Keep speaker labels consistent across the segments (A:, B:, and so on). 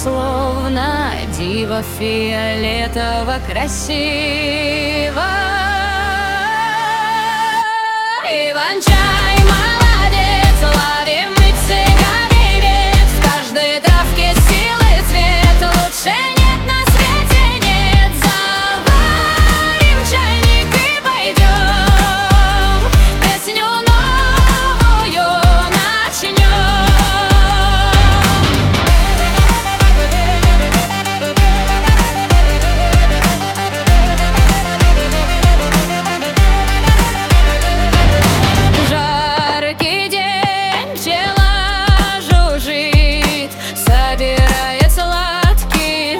A: словно дива фиолетово красиво. Иван-чай, молодец, ловим мы цыгане век. В каждой травке силы цвет, лучше нет на свете нет. Заварим чайник и пойдем, песню новую начнем. Жаркий день, пчела жужжит, собирает сладкий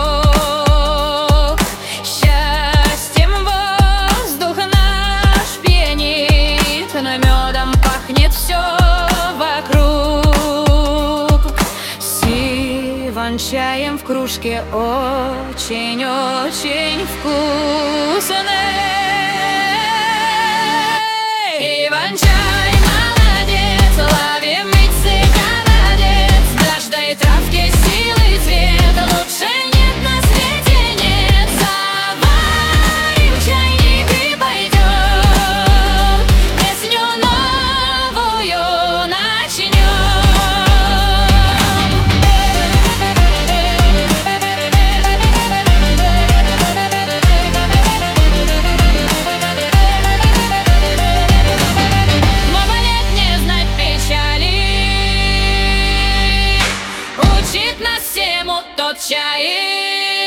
A: сок. Счастьем воздух наш пьянит, но медом пахнет все вокруг. С иван-чаем в кружке очень-очень вкусный. Иван-чай, молодец, ловим мы цыганодец. В каждой травке силы цвет, лучше нет на свете нет. Заварим чайник и пойдем, песню новую начнем. Много лет не знать печали, учит нас всему тот чай.